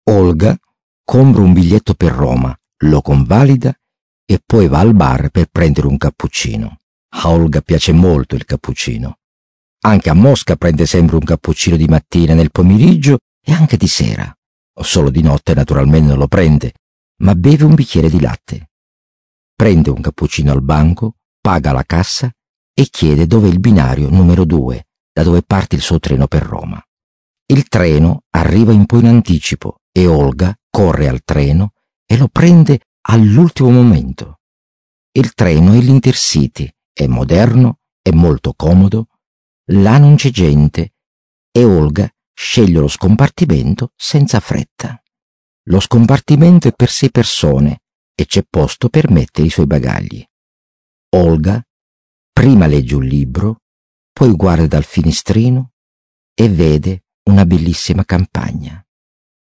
Olga compra un biglietto per Roma, lo convalida e poi va al bar per prendere un cappuccino. A Olga piace molto il cappuccino. Anche a Mosca prende sempre un cappuccino di mattina, nel pomeriggio e anche di sera. Solo di notte naturalmente non lo prende, ma beve un bicchiere di latte. Prende un cappuccino al banco, paga la cassa e chiede dove è il binario numero 2, da dove parte il suo treno per Roma. Il treno arriva un po' in anticipo e Olga corre al treno e lo prende all'ultimo momento. Il treno è l'Intercity, è moderno, è molto comodo, là non c'è gente e Olga sceglie lo scompartimento senza fretta. Lo scompartimento è per 6 persone e c'è posto per mettere i suoi bagagli. Olga prima legge un libro, poi guarda dal finestrino e vede una bellissima campagna.